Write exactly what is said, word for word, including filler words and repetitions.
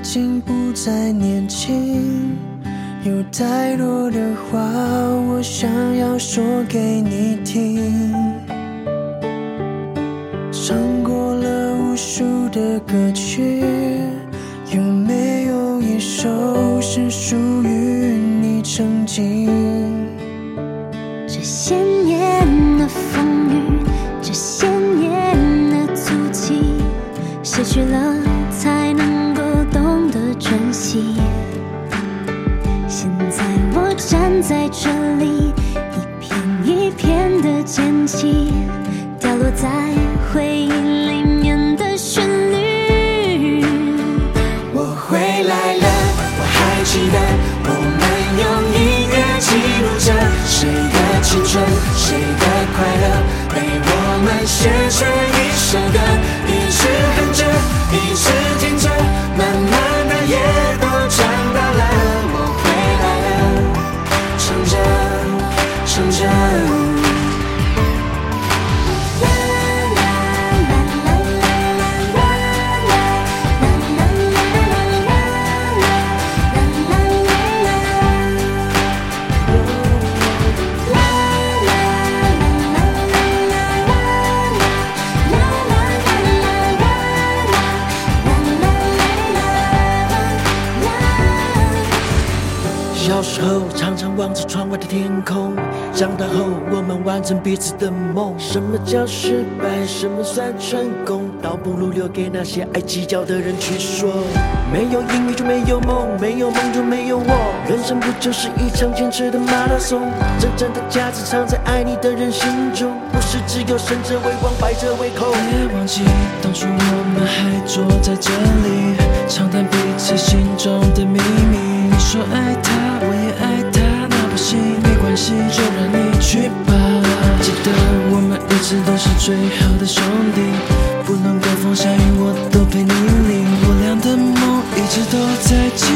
经不再年轻，有太多的话我想要说给你听。唱过了无数的歌曲，有没有一首是属于你曾经？ 这些年的风雨，这些年的足迹，失去了才能够懂得珍惜。现在我站在这里，一片一片的捡起掉落在回忆里面的旋律。 我回来了，我还记得我们用音乐记录着谁的青春，谁的快乐，被我们写成一首歌，一直哼着，一直听着，慢慢的也都长大了。我回来了，唱着唱着。 小时候常常望着窗外的天空，长大后我们完成彼此的梦。什么叫失败？什么算成功？倒不如留给那些爱计较的人去说。没有音乐就没有梦，没有梦就没有我。人生不就是一场坚持的马拉松？真正的价值藏在爱你的人心中，不是只有胜者为王，败者为寇。 别忘记当初我们还坐在这里，畅谈彼此心中的秘密。你说爱他，我也爱他，那不行，没关系，就让你去吧。记得我们一直都是最好的兄弟，不论刮风下雨我都陪你淋。我俩的梦一直都在